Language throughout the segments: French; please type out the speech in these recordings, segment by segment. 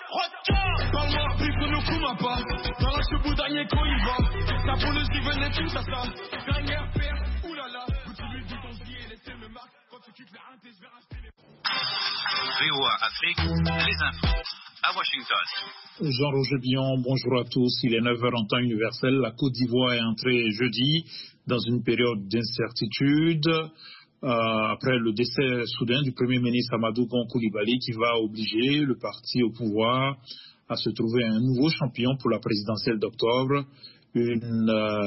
Parle-moi, puis que nous coûte pas. Dans la chevaux dernier quand il va. La police qui venait tout ça. Dernière paire, oulala. Vous tu lui dis ton billet, laissez me marque. Quand tu quittes la Inde, je vais racheter les. VOA Afrique, les infos. À Washington. Jean-Roger Billon, bonjour à tous. Il est 9h en temps universel. La Côte d'Ivoire est entrée jeudi dans une période d'incertitude. Après le décès soudain du Premier ministre Amadou Gon Coulibaly qui va obliger le parti au pouvoir à se trouver un nouveau champion pour la présidentielle d'octobre. Une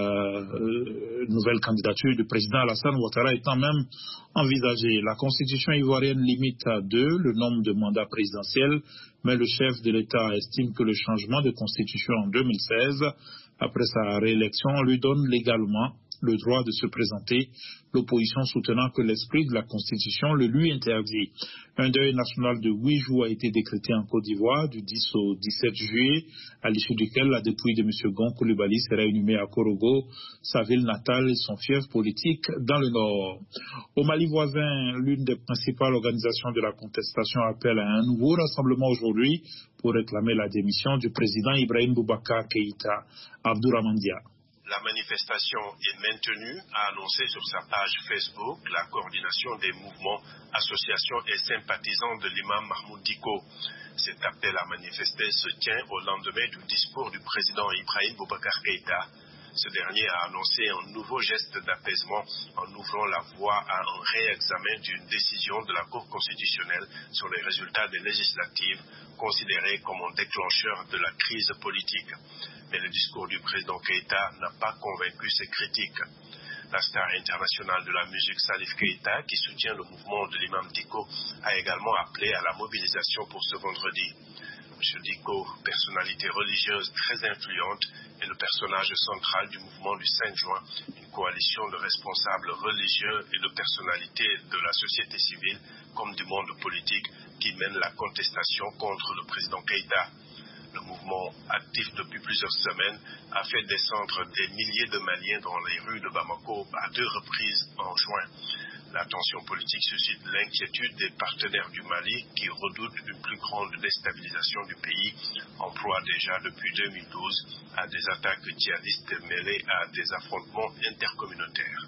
nouvelle candidature du président Alassane Ouattara étant même envisagée. La constitution ivoirienne limite à 2 le nombre de mandats présidentiels, mais le chef de l'État estime que le changement de constitution en 2016, après sa réélection, lui donne légalement le droit de se présenter, l'opposition soutenant que l'esprit de la Constitution le lui interdit. Un deuil national de 8 jours a été décrété en Côte d'Ivoire du 10 au 17 juillet, à l'issue duquel la dépouille de M. Gon Coulibaly sera inhumée à Korogo, sa ville natale et son fief politique dans le nord. Au Mali voisin, l'une des principales organisations de la contestation appelle à un nouveau rassemblement aujourd'hui pour réclamer la démission du président Ibrahim Boubacar Keïta. Abdourahmane Dia. La manifestation est maintenue, a annoncé sur sa page Facebook la coordination des mouvements, associations et sympathisants de l'imam Mahmoud Dicko. Cet appel à manifester se tient au lendemain du discours du président Ibrahim Boubacar Keïta. Ce dernier a annoncé un nouveau geste d'apaisement en ouvrant la voie à un réexamen d'une décision de la Cour constitutionnelle sur les résultats des législatives, considérée comme un déclencheur de la crise politique. Mais le discours du président Keïta n'a pas convaincu ses critiques. La star internationale de la musique Salif Keïta, qui soutient le mouvement de l'imam Dicko, a également appelé à la mobilisation pour ce vendredi. M. Dicko, personnalité religieuse très influente, est le personnage central du mouvement du 5 juin, une coalition de responsables religieux et de personnalités de la société civile comme du monde politique qui mène la contestation contre le président Keïta. Le mouvement, actif depuis plusieurs semaines, a fait descendre des milliers de Maliens dans les rues de Bamako à 2 reprises en juin. La tension politique suscite l'inquiétude des partenaires du Mali qui redoutent une plus grande déstabilisation du pays, emploie déjà depuis 2012 à des attaques djihadistes mêlées à des affrontements intercommunautaires.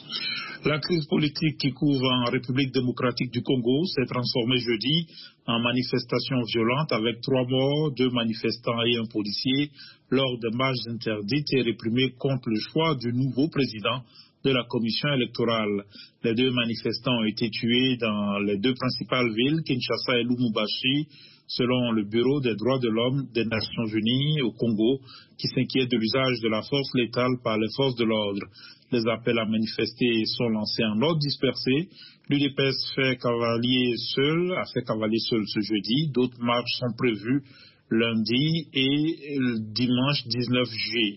La crise politique qui couvre en République démocratique du Congo s'est transformée jeudi en manifestation violente avec 3 morts, 2 manifestants et un policier lors de marches interdites et réprimées contre le choix du nouveau président de la commission électorale. Les 2 manifestants ont été tués dans les 2 principales villes, Kinshasa et Lubumbashi, selon le Bureau des droits de l'homme des Nations Unies au Congo, qui s'inquiète de l'usage de la force létale par les forces de l'ordre. Les appels à manifester sont lancés en ordre dispersé. L'UDPS a fait cavalier seul ce jeudi. D'autres marches sont prévues lundi et dimanche 19 juillet.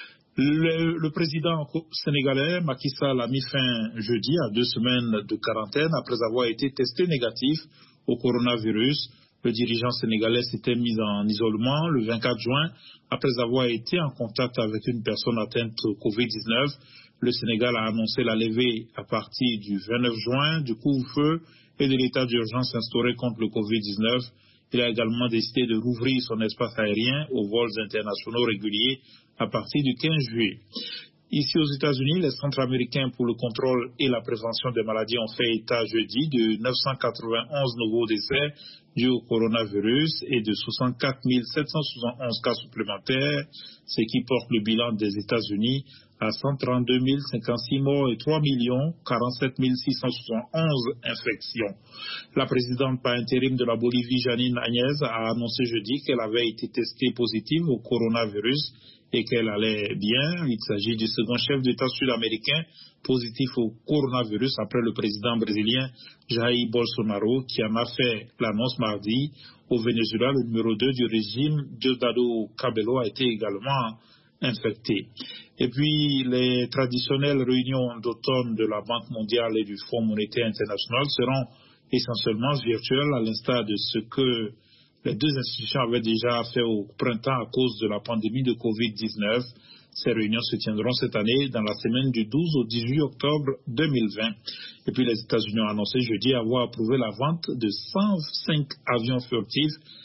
Le président sénégalais Macky Sall a mis fin jeudi à 2 semaines de quarantaine après avoir été testé négatif au coronavirus. Le dirigeant sénégalais s'était mis en isolement le 24 juin après avoir été en contact avec une personne atteinte au Covid-19. Le Sénégal a annoncé la levée à partir du 29 juin du couvre-feu et de l'état d'urgence instauré contre le Covid-19. Il a également décidé de rouvrir son espace aérien aux vols internationaux réguliers à partir du 15 juillet. Ici aux États-Unis, les centres américains pour le contrôle et la prévention des maladies ont fait état jeudi de 991 nouveaux décès dus au coronavirus et de 64 771 cas supplémentaires, ce qui porte le bilan des États-Unis à 132 056 morts et 3 47 671 infections. La présidente par intérim de la Bolivie, Janine Áñez, a annoncé jeudi qu'elle avait été testée positive au coronavirus et qu'elle allait bien. Il s'agit du second chef d'État sud-américain positif au coronavirus après le président brésilien Jair Bolsonaro qui en a fait l'annonce mardi. Au Venezuela, le numéro 2 du régime, Diosdado Cabello, a été également infecté. Et puis, les traditionnelles réunions d'automne de la Banque mondiale et du Fonds monétaire international seront essentiellement virtuelles, à l'instar de ce que les 2 institutions avaient déjà fait au printemps à cause de la pandémie de Covid-19. Ces réunions se tiendront cette année dans la semaine du 12 au 18 octobre 2020. Et puis les États-Unis ont annoncé jeudi avoir approuvé la vente de 105 avions furtifs